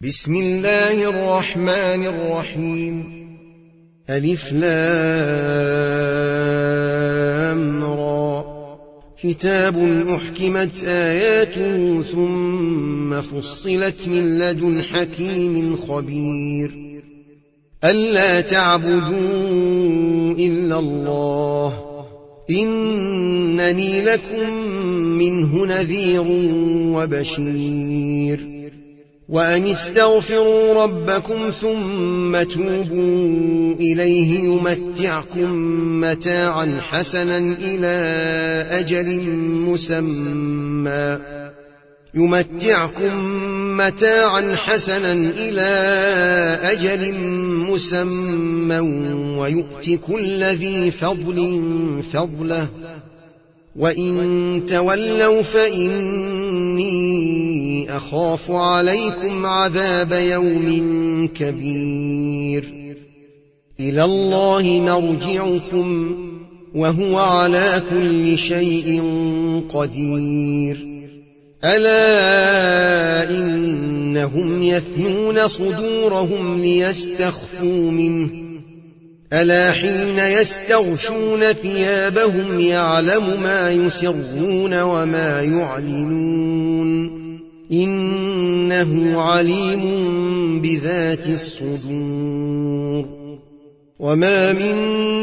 بسم الله الرحمن الرحيم. ألف لام را. كتاب أحكمت آياته ثم فصلت من لدن حكيم خبير. ألا تعبدوا إلا الله إنني لكم منه نذير وبشير. وأن استغفروا ربكم ثم توبوا إليه يمتعكم متاعا حسنا إلى أجل مسمى ويؤت كل ذي فضل فضله وإن تولوا فإني أخاف عليكم عذاب يوم كبير. إلى الله مرجعكم وهو على كل شيء قدير. ألا إنهم يثنون صدورهم ليستخفوا منه ألا حين يستغشون ثيابهم يعلم ما يسرون وما يعلنون إنه عليم بذات الصدور. وما من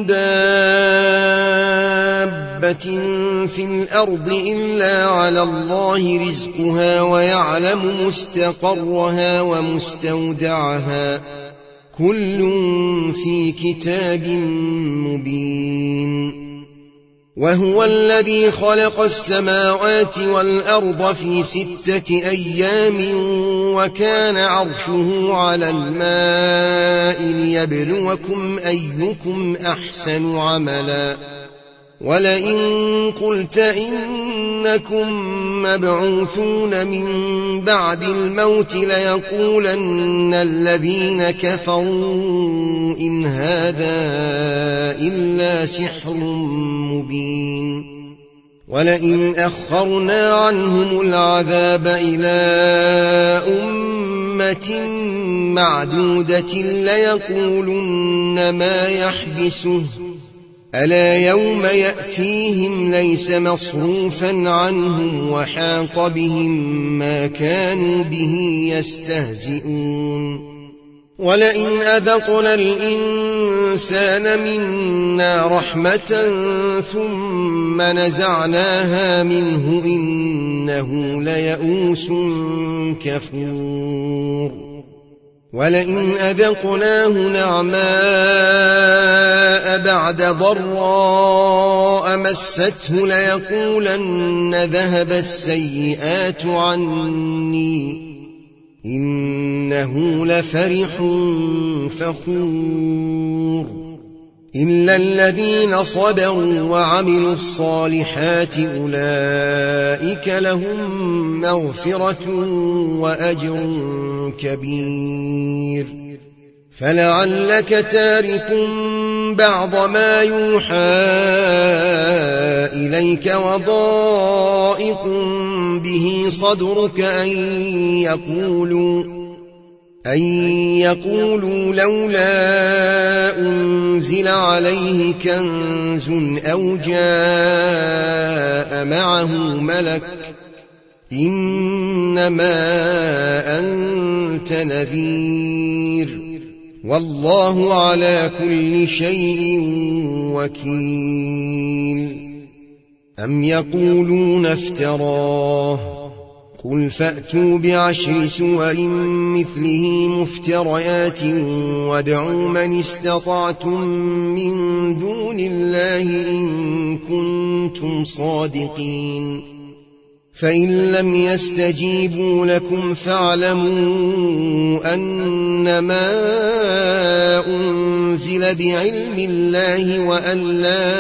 دابة في الأرض إلا على الله رزقها ويعلم مستقرها ومستودعها كل في كتاب مبين. وهو الذي خلق السماوات والأرض في 6 أيام وكان عرشه على الماء ليبلوكم أيكم أحسن عملا. ولئن قلت إنكم مبعوثون من بعد الموت ليقولن الذين كفروا إن هذا إلا سحر مبين. ولئن أخرنا عنهم العذاب إلى أمة معدودة ليقولن ما يحبسه ألا يوم يأتيهم ليس مصروفا عنهم وحاق بهم ما كانوا به يستهزئون. ولئن أذقنا الإنسان منا رحمة ثم نزعناها منه إنه ليئوس كفور. ولئن أذقناه نعماء بعد ضراء مسته ليقولن ذهب السيئات عني إنه لفرح فخور. إلا الذين صبروا وعملوا الصالحات أولئك لهم مغفرة وأجر كبير. فلعلك تارك بعض ما يوحى إليك وضائق به صدرك أن يقولوا لولا أنزل عليه كنز أو جاء معه ملك إنما أنت نذير والله على كل شيء وكيل. أم يقولون افتراه قل فأتوا ب10 سور مثله مفتريات وادعوا من استطعتم من دون الله إن كنتم صادقين. فإن لم يستجيبوا لكم فاعلموا أنما أنزل بعلم الله وأن لا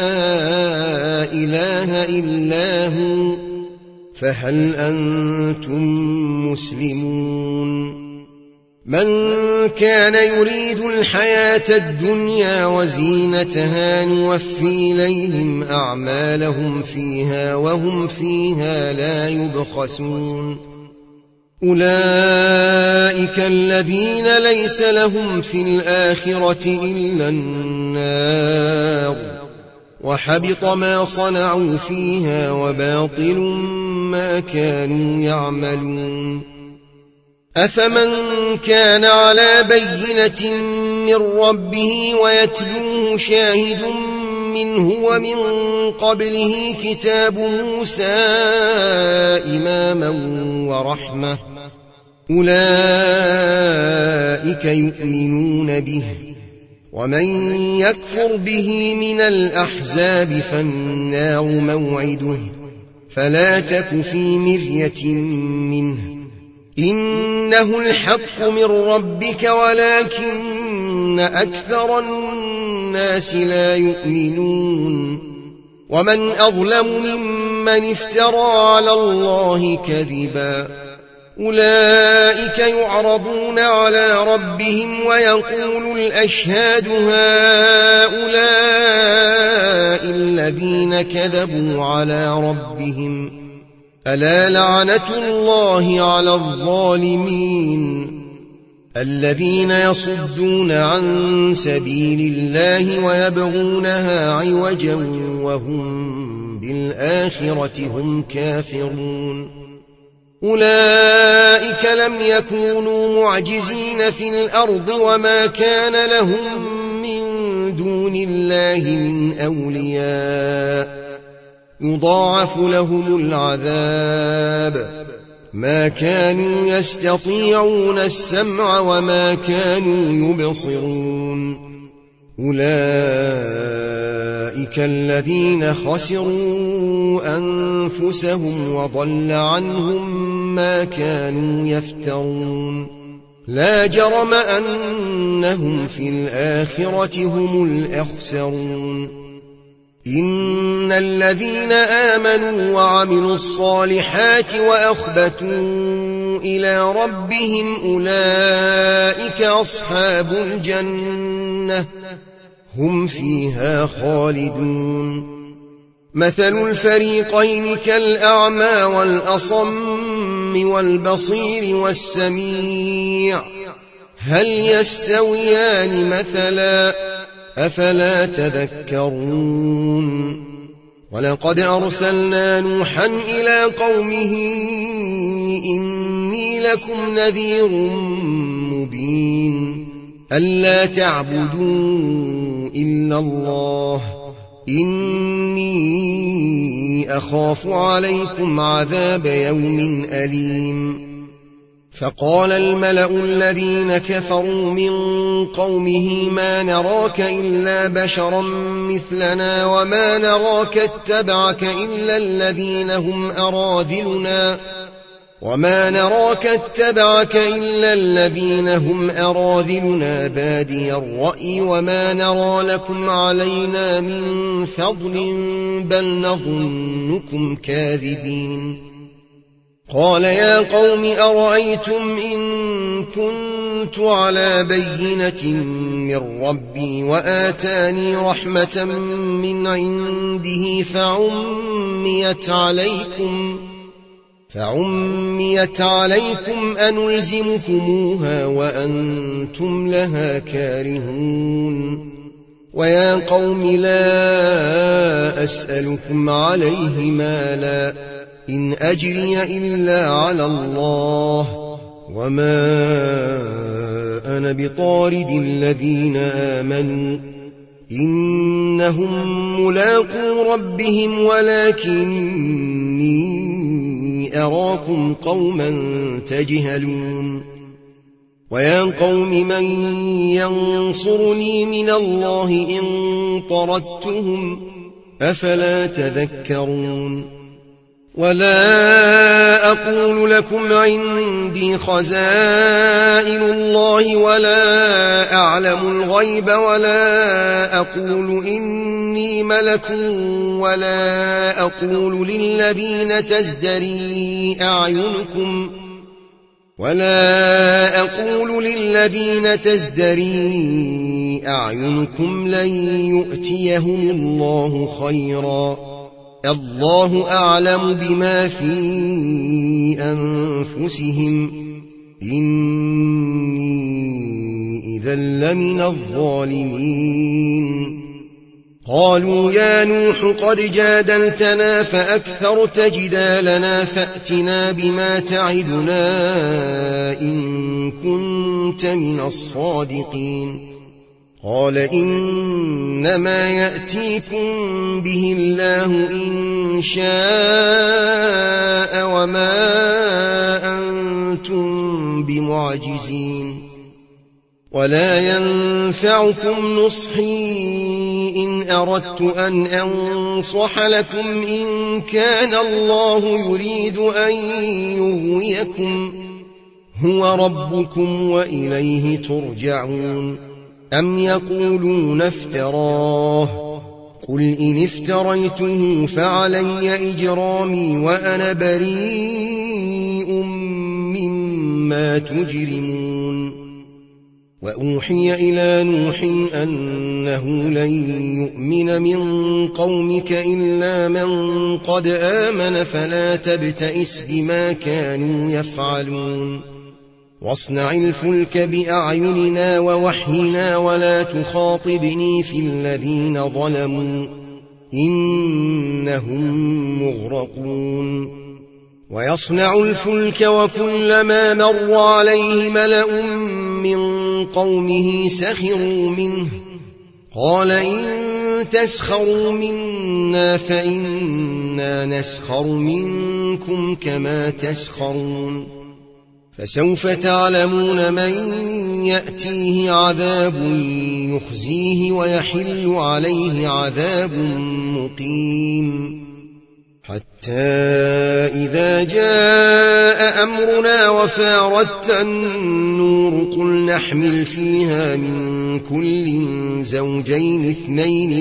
إله إلا هو فهل أنتم مسلمون. من كان يريد الحياة الدنيا وزينتها نوفي إليهم أعمالهم فيها وهم فيها لا يبخسون أولئك الذين ليس لهم في الآخرة إلا النار وحبط ما صنعوا فيها وباطل ما كانوا يعملون أفمن كان على بينة من ربه ويتلوه شاهد منه ومن قبله كتاب موسى إماما ورحمة أولئك يؤمنون به ومن يكفر به من الأحزاب فالنار موعده فلا تك في مرية منه إنه الحق من ربك ولكن أكثر الناس لا يؤمنون ومن أظلم ممن افترى على الله كذبا أولئك يعرضون على ربهم ويقول الأشهاد هؤلاء الذين كذبوا على ربهم ألا لعنة الله على الظالمين الذين يصدون عن سبيل الله ويبغونها عوجا وهم بالآخرة هم كافرون أولئك لم يكونوا معجزين في الأرض وما كان لهم من دون الله من أولياء يضاعف لهم العذاب ما كانوا يستطيعون السمع وما كانوا يبصرون أولئك الذين خسروا أنفسهم وضل عنهم ما كانوا يفترون لا جرم أنهم في الآخرة هم الأخسرون إن الذين آمنوا وعملوا الصالحات وأخبتوا إلى ربهم أولئك أصحاب الجنة هم فيها خالدون مثل الفريقين كالأعمى والأصم والبصير والسميع هل يستويان مثلا أفلا تذكرون ولقد أرسلنا نوحا إلى قومه إني لكم نذير مبين ألا تعبدوا إلا الله إني أخاف عليكم عذاب يوم أليم فقال الملأ الذين كفروا من قومه ما نراك إلا بشرا مثلنا وما نراك اتبعك إلا الذين هم أراذلنا بادي الرأي وما نرى لكم علينا من فضل بل نظنكم كاذبين قال يا قوم أرأيتم إن كنت على بينة من ربي وآتاني رحمة من عنده فعميت عليكم أنلزمكموها وأنتم لها كارهون ويا قوم لا أسألكم عليه مالا إن أجري إلا على الله وما أنا بطارد الذين آمنوا إنهم ملاقو ربهم ولكني أراكم قوما تجهلون ويا قوم من ينصرني من الله إن طردتهم أفلا تذكرون ولا أقول لكم عندي خزائن الله ولا أعلم الغيب ولا أقول إني ملك ولا أقول للذين تزدري أعينكم لن يؤتيهم الله خيرا الله أعلم بما في أنفسهم إني إذا لمن الظالمين قالوا يا نوح قد جادلتنا فأكثرت جدالنا فأتنا بما تعدنا إن كنت من الصادقين قال إنما يأتيكم به الله إن شاء وما أنتم بمعجزين ولا ينفعكم نصحي إن أردت أن أنصح لكم إن كان الله يريد أن يغويكم هو ربكم وإليه ترجعون أم يقولون افتراه قل إن افتريته فعلي إجرامي وأنا بريء مما تجرمون وأوحي إلى نوح أنه لن يؤمن من قومك إلا من قد آمن فلا تبتئس بما كانوا يفعلون واصنع الفلك بأعيننا ووحينا ولا تخاطبني في الذين ظلموا إنهم مغرقون ويصنع الفلك وكلما مر عليه ملأ من قومه سخروا منه قال إن تسخروا منا فإنا نسخر منكم كما تسخرون فسوف تعلمون من يأتيه عذاب يخزيه ويحل عليه عذاب مقيم حتى إذا جاء أمرنا وفارت النور قل نحمل فيها من كل زوجين اثنين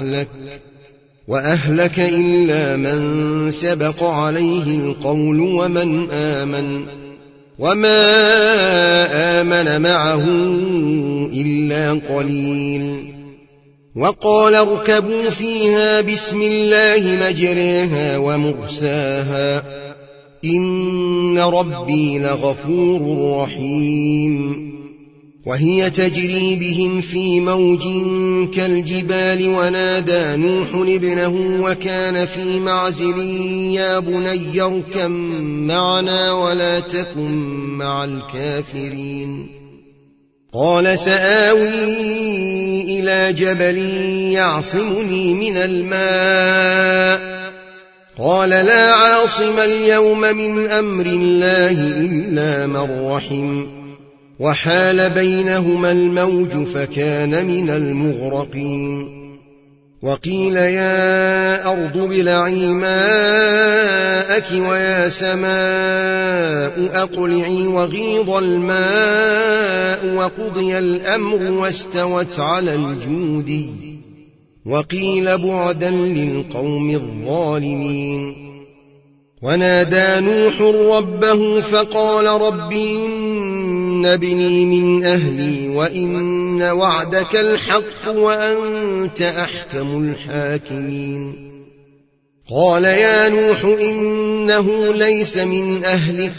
وأهلك إلا من سبق عليه القول ومن آمن وما آمن معه إلا قليل وقال اركبوا فيها بسم الله مجريها ومرساها إن ربي لغفور رحيم وهي تجري بهم في موج كالجبال ونادى نوح ابنه وكان في معزل يا بني اركب معنا ولا تكن مع الكافرين قال سآوي إلى جبل يعصمني من الماء قال لا عاصم اليوم من أمر الله إلا من رحم وحال بينهما الموج فكان من المغرقين وقيل يا أرض ابلعي ماءك ويا سماء أقلعي وغيض الماء وقضي الأمر واستوت على الجودي وقيل بعدا للقوم الظالمين ونادى نوح ربه فقال رب إن ابني من أهلي وإن وعدك الحق وأنت أحكم الحاكمين قال يا نوح إنه ليس من أهلك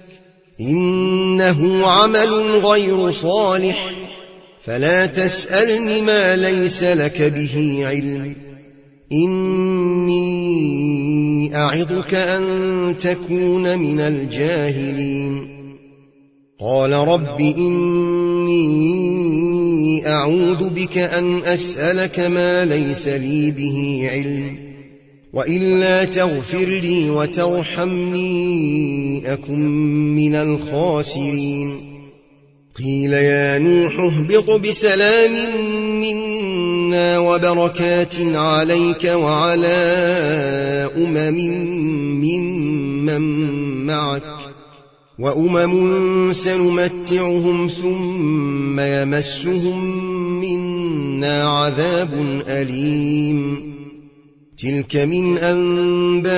إنه عمل غير صالح فلا تسألني ما ليس لك به علم إني أعظك أن تكون من الجاهلين قال رب إني أعوذ بك أن أسألك ما ليس لي به علم وإلا تغفر لي وترحمني أكن من الخاسرين قيل يا نوح اهبط بسلام منا وبركات عليك وعلى ممن معك وأمم سنمتعهم ثم يمسهم منا عذاب أليم تلك من أنباء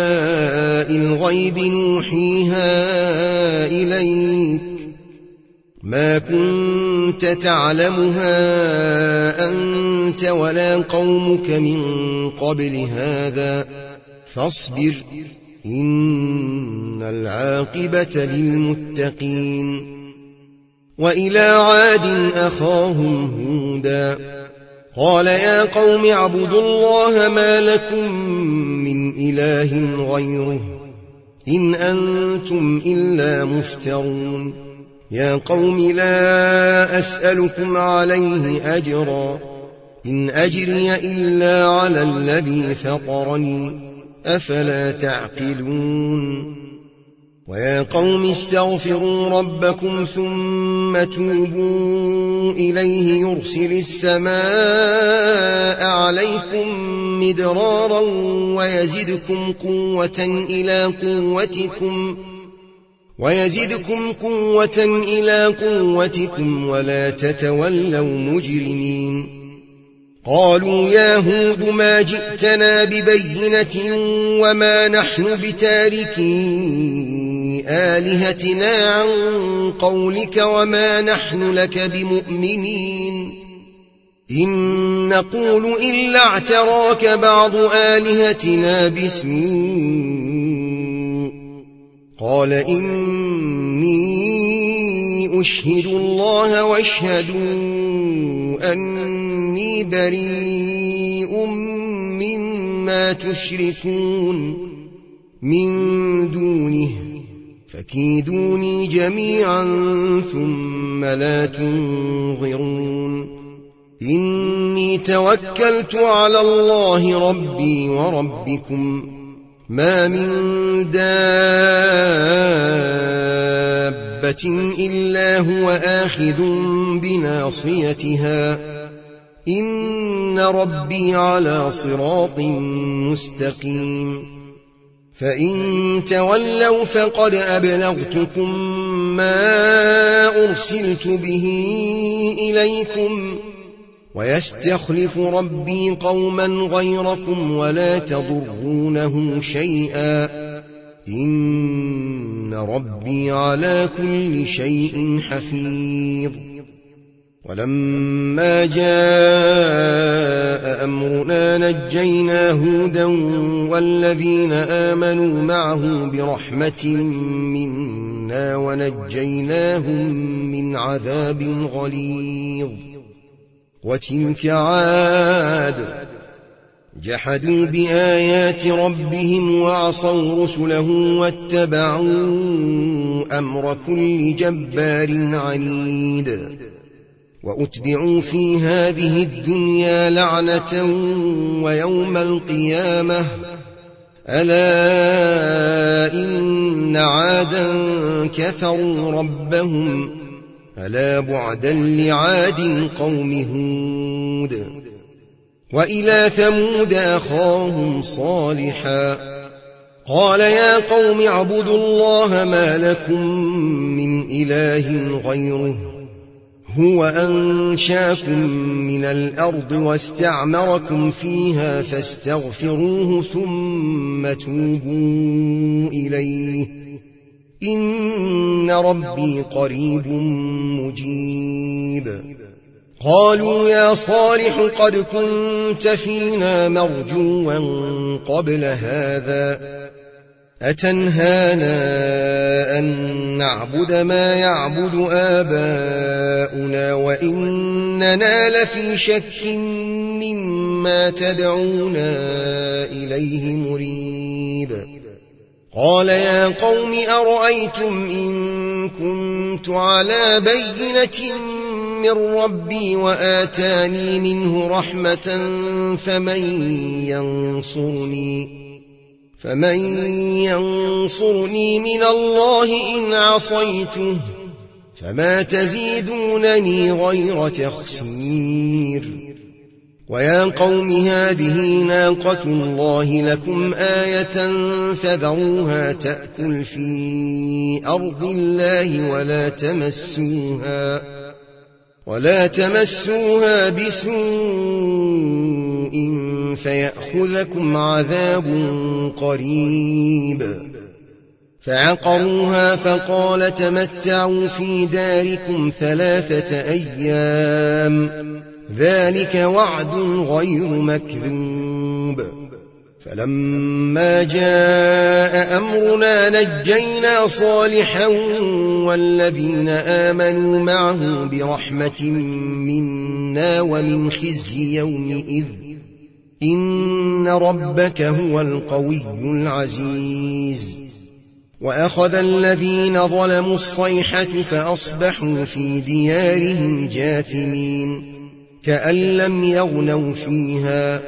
الغيب نوحيها إليك ما كنت تعلمها أنت ولا قومك من قبل هذا فاصبر إن العاقبة للمتقين. وإلى عاد أخاهم هودا قال يا قوم اعبدوا الله ما لكم من إله غيره إن أنتم إلا مفترون. يا قوم لا أسألكم عليه أجرا إن أجري إلا على الذي فطرني أفلا تعقلون. ويا قوم استغفروا ربكم ثم توبوا إليه يرسل السماء عليكم مدرارا ويزدكم قوة إلى قوتكم ولا تتولوا مجرمين. قالوا يا هود ما جئتنا ببينة وما نحن بتاركي آلهتنا عن قولك وما نحن لك بمؤمنين إن نقول إلا اعتراك بعض آلهتنا بسوء. قال إني أشهد الله واشهدوا أني بريء مما تشركون من دونه فكيدوني جميعا ثم لا تنظرون. إني توكلت على الله ربي وربكم ما من دابة إلا هو آخذ بناصيتها إن ربي على صراط مستقيم. فإن تولوا فقد أبلغتكم ما أرسلت به إليكم ويستخلف ربي قوما غيركم ولا تضرونه شيئا إن ربي على كل شيء حفيظ. ولما جاء أمرنا نجينا هودا والذين آمنوا معه برحمة منا ونجيناهم من عذاب غليظ. وتلك عاد جحدوا بآيات ربهم وعصوا رسله واتبعوا أمر كل جبار عنيد. وأتبعوا في هذه الدنيا لعنة ويوم القيامة ألا إن عادا كفروا ربهم ألا بعدا لعاد قوم هود. وإلى ثمود أخاهم صالحا قال يا قوم اعبدوا الله ما لكم من إله غيره هو أنشاكم من الأرض واستعمركم فيها فاستغفروه ثم توبوا إليه إن ربي قريب مجيب. قالوا يا صالح قد كنت فينا مرجوا قبل هذا أتنهانا أن نعبد ما يعبد آباؤنا وإننا لفي شك مما تدعونا إليه مريب. قال يا قوم أرأيتم إن كنت على بينة من ربي وآتاني منه رحمة فمن ينصرني من الله إن عصيته فما تزيدونني غير تخسير. ويا قوم هذه ناقة الله لكم آية فذروها تأكل في أرض الله ولا تمسوها بسوء فيأخذكم عذاب قريب. فعقروها فقال تمتعوا في داركم 3 أيام ذلك وعد غير مكذوب. فلما جاء أمرنا نجينا صالحا والذين آمنوا معه برحمة منا ومن خزي يومئذ إن ربك هو القوي العزيز. وأخذ الذين ظلموا الصيحة فأصبحوا في ديارهم جاثمين كأن لم يغنوا فيها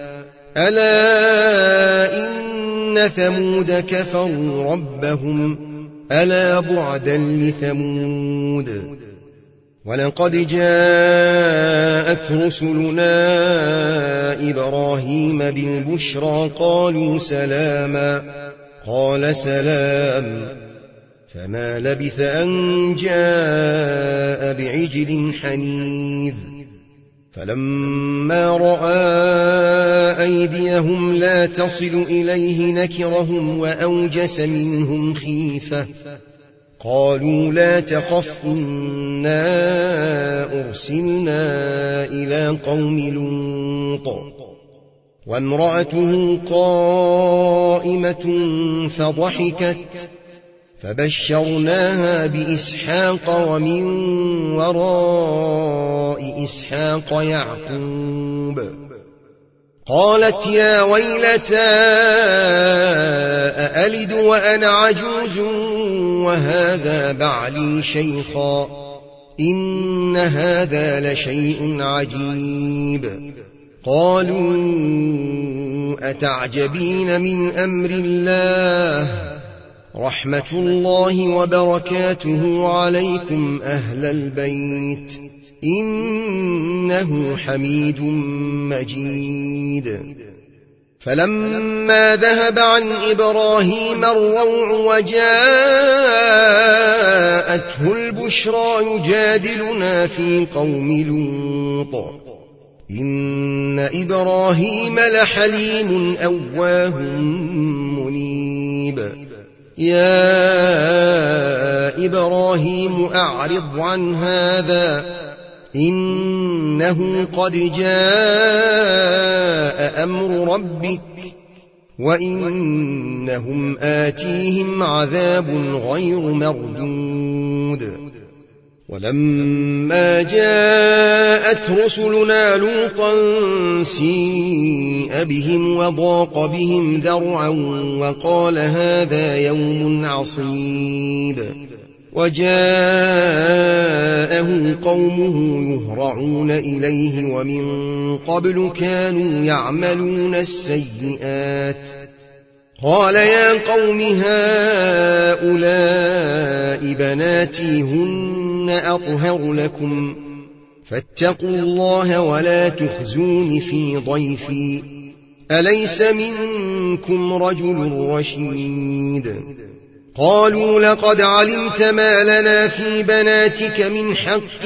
ألا إن ثمود كفروا ربهم ألا بعدا لثمود. ولقد جاءت رسلنا إبراهيم بالبشرى قالوا سلاما قال سلام فما لبث أن جاء بعجل حنيذ. فلما رأى أيديهم لا تصل إليه نكرهم وأوجس منهم خيفة قالوا لا تخف إنا أرسلنا إلى قوم لوط وامرأته قائمة فضحكت فبشرناها بإسحاق ومن وراء إسحاق يعقوب. قالت يا ويلتى أألد وأنا عجوز وهذا بعلي شيخا إن هذا لشيء عجيب. قالوا أتعجبين من أمر الله رحمة الله وبركاته عليكم أهل البيت إنه حميد مجيد. فلما ذهب عن إبراهيم الروع وجاءته البشرى يجادلنا في قوم لوط إن إبراهيم لحليم أواه منيب. يا إبراهيم أعرض عن هذا إنه قد جاء أمر ربك وإنهم آتيهم عذاب غير مردود. ولما جاءت رسلنا لوطا سيء بهم وضاق بهم ذرعا وقال هذا يوم عصيب. وجاءه قومه يهرعون إليه ومن قبل كانوا يعملون السيئات قال يا قوم هؤلاء بناتي هن أطهر لكم فاتقوا الله ولا تخزون في ضيفي أليس منكم رجل رشيد. قالوا لقد علمت ما لنا في بناتك من حق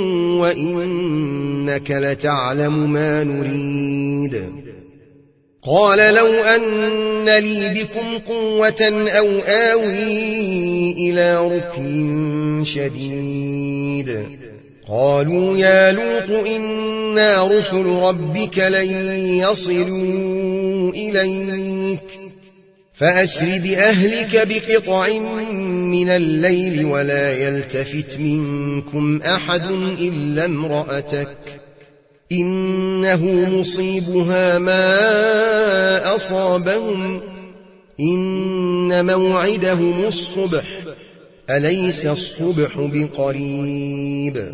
وإنك لتعلم ما نريد. قال لو أن لي بكم قوة أو آوي إلى ركن شديد. قالوا يا لوط إنا رسل ربك لن يصلوا إليك فأسر بأهلك بقطع من الليل ولا يلتفت منكم أحد إلا امرأتك إنه مصيبها ما أصابهم إن موعدهم الصبح أليس الصبح بقريب.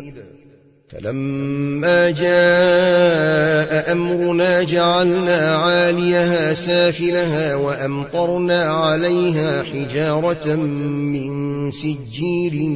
فلما جاء أمرنا جعلنا عاليها سافلها وأمطرنا عليها حجارة من سجيل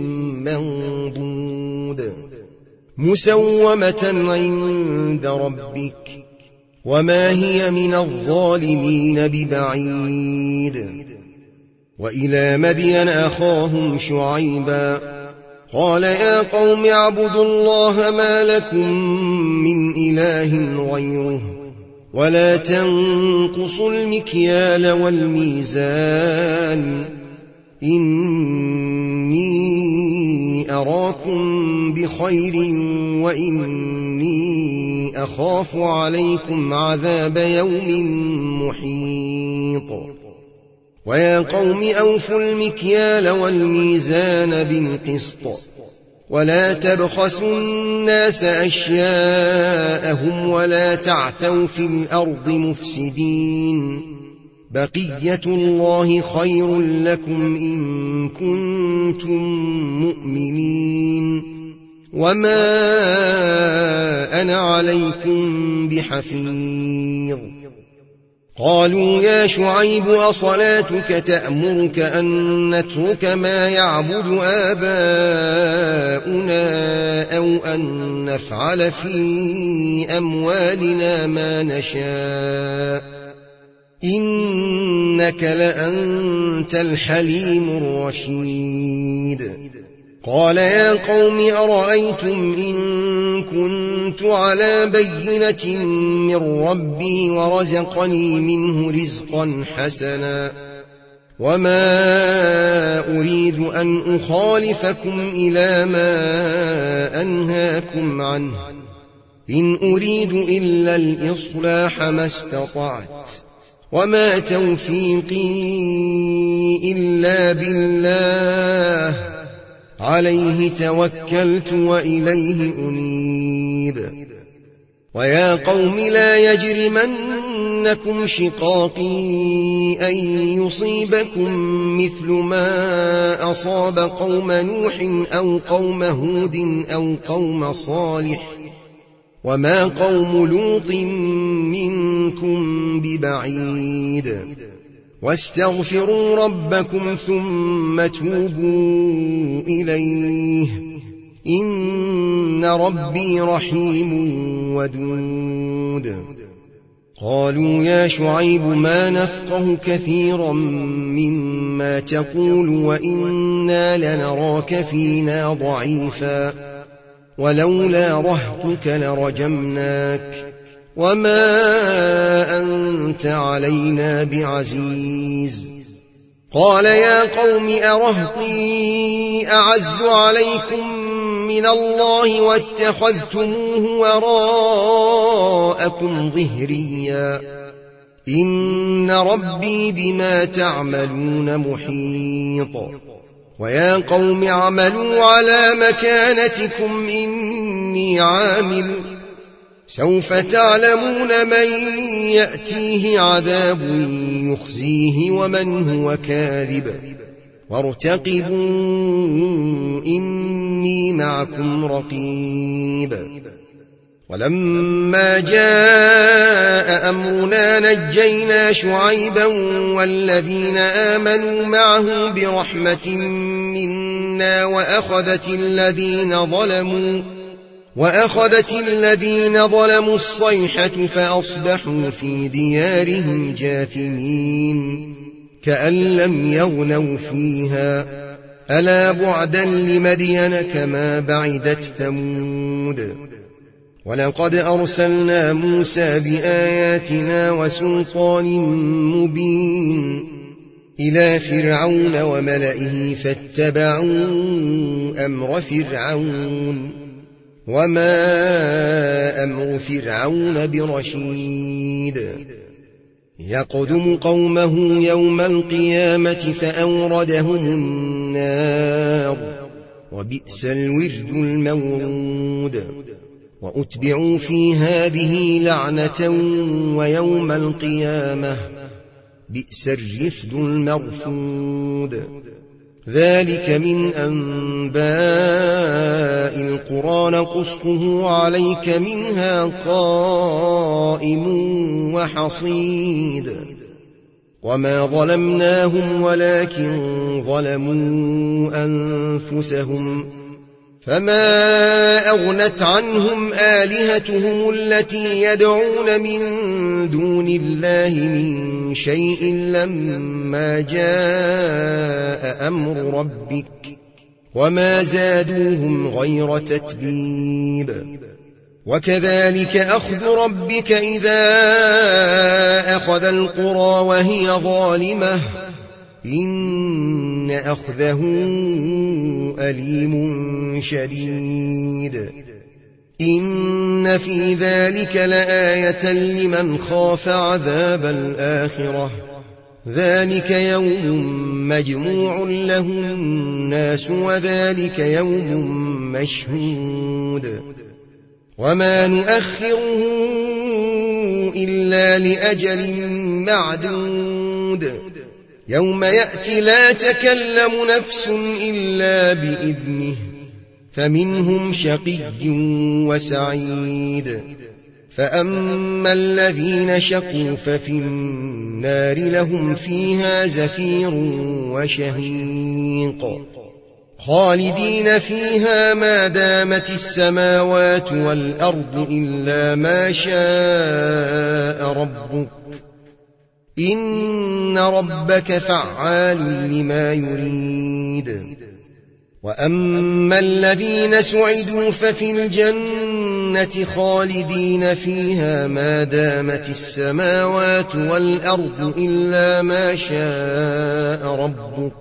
منضود مسومة عند ربك وما هي من الظالمين ببعيد. وإلى مدين أخاهم شعيبا قال يا قوم اعبدوا الله ما لكم من إله غيره ولا تنقصوا المكيال والميزان إني أراكم بخير وإني أخاف عليكم عذاب يوم محيط ويا قوم أوفوا المكيال والميزان بالقسط ولا تبخسوا الناس أشياءهم ولا تعثوا في الأرض مفسدين بقية الله خير لكم إن كنتم مؤمنين وما أنا عليكم بحفيظ قالوا يا شعيب أصلاتك تأمرك أن نترك ما يعبد آباؤنا أو أن نفعل في أموالنا ما نشاء إنك لأنت الحليم الرشيد قال يا قوم أرأيتم إن كنت على بينة من ربي ورزقني منه رزقا حسنا وما أريد أن أخالفكم إلى ما أنهاكم عنه إن أريد إلا الإصلاح ما استطعت وما توفيقي إلا بالله عليه توكلت وإليه أنيب ويا قوم لا يجرمنكم شقاقي أن يصيبكم مثل ما أصاب قوم نوح أو قوم هود أو قوم صالح وما قوم لوط منكم ببعيد واستغفروا ربكم ثم توبوا إليه إن ربي رحيم ودود قالوا يا شعيب ما نفقه كثيرا مما تقول وإنا لنراك فينا ضعيفا ولولا رهطك لرجمناك وما أنت علينا بعزيز قال يا قوم أرهطي أعز عليكم من الله واتخذتموه وراءكم ظهريا إن ربي بما تعملون محيط ويا قوم اعملوا على مكانتكم إني عامل سوف تعلمون من يأتيه عذاب يخزيه ومن هو كاذب وارتقبوا إني معكم رقيب ولما جاء أمرنا نجينا شعيبا والذين آمنوا معه برحمة منا وأخذت الذين ظلموا الصيحة فأصبحوا في ديارهم جاثمين كأن لم يغنوا فيها ألا بعدا لمدين كما بعدت ثمود ولقد أرسلنا موسى بآياتنا وسلطان مبين إلى فرعون وملئه فاتبعوا أمر فرعون وما أمر فرعون برشيد يقدم قومه يوم القيامة فأوردهم النار وبئس الورد المورود وأتبعوا في هذه لعنة ويوم القيامة بئس الرفد المرفود ذلك من أنباء القرى نقصه عليك منها قائم وحصيد وما ظلمناهم ولكن ظلموا أنفسهم فما أغنت عنهم آلهتهم التي يدعون من دون الله من شيء لما جاء أمر ربك وما زادوهم غير تتبيب وكذلك أخذ ربك إذا أخذ القرى وهي ظالمة إن أخذه أليم شديد إن في ذلك لآية لمن خاف عذاب الآخرة ذلك يوم مجموع له الناس وذلك يوم مشهود وما نؤخره إلا لأجل معدود يوم يأتي لا تكلم نفس إلا بإذنه فمنهم شقي وسعيد فأما الذين شقوا ففي النار لهم فيها زفير وشهيق خالدين فيها ما دامت السماوات والأرض إلا ما شاء ربك إن ربك فعال لما يريد وأما الذين سعدوا ففي الجنة خالدين فيها ما دامت السماوات والأرض إلا ما شاء ربك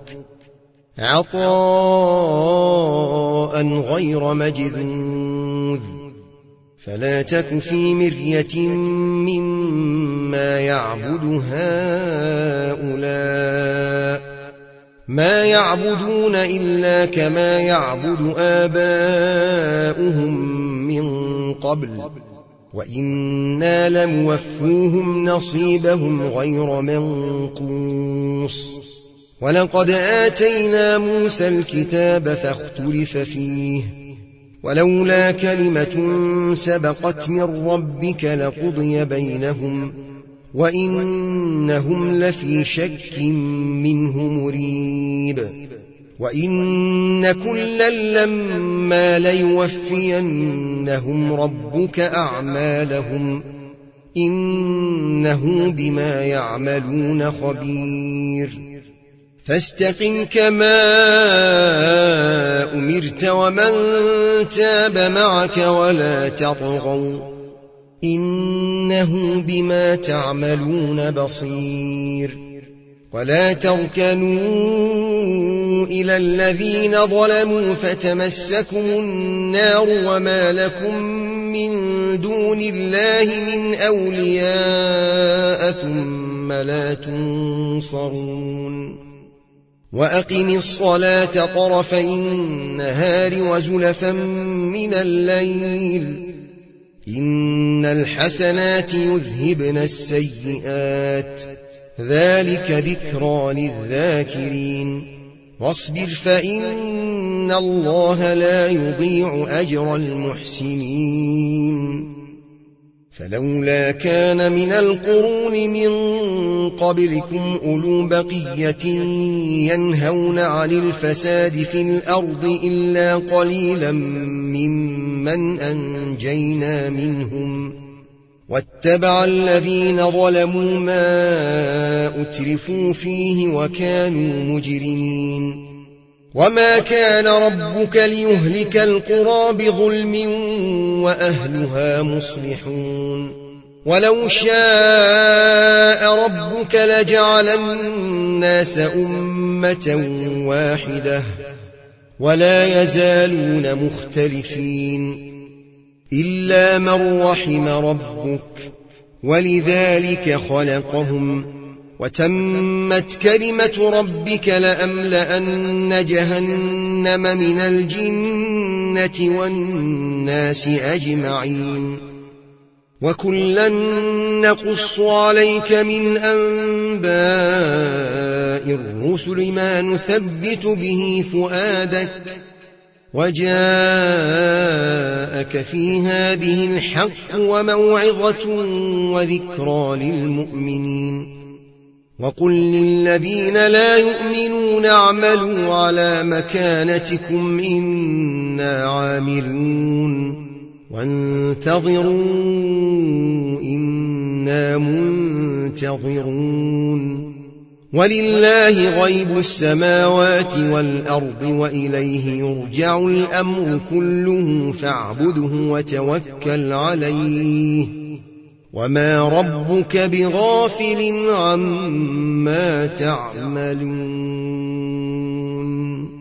عطاء غير مجذوذ فلا تك في مرية مما يعبد هؤلاء ما يعبدون إلا كما يعبد آباؤهم من قبل وإنا لموفوهم نصيبهم غير منقوص ولقد آتينا موسى الكتاب فاختلف فيه ولولا كلمة سبقت من ربك لقضي بينهم وإنهم لفي شك منه مريب وإن كلا لما ليوفينهم ربك أعمالهم إنه بما يعملون خبير فاستقم كما أمرت ومن تاب معك ولا تطغوا إنه بما تعملون بصير ولا تركنوا إلى الذين ظلموا فتمسكم النار وما لكم من دون الله من أولياء ثم لا تنصرون وأقم الصلاة طرفي النهار وزلفا من الليل إن الحسنات يذهبن السيئات ذلك ذكرى للذاكرين واصبر فإن الله لا يضيع أجر المحسنين فلولا كان من القرون من قبلكم أولو بقية ينهون عن الفساد في الأرض إلا قليلا ممن أنجينا منهم واتبع الذين ظلموا ما أترفوا فيه وكانوا مجرمين وما كان ربك ليهلك القرى بظلم وأهلها مصلحون ولو شاء ربك لجعل الناس أمة واحدة ولا يزالون مختلفين إلا من رحم ربك ولذلك خلقهم وتمت كلمة ربك لأملأن جهنم من الجنة والناس أجمعين وكلا نقص عليك من أنباء الرسل ما نثبت به فؤادك وجاءك في هذه الحق وموعظة وذكرى للمؤمنين وقل للذين لا يؤمنون اعملوا على مكانتكم إنا عاملون وانتظروا إنا منتظرون ولله غيب السماوات والأرض وإليه يرجع الأمر كله فاعبده وتوكل عليه وما ربك بغافل عما تعملون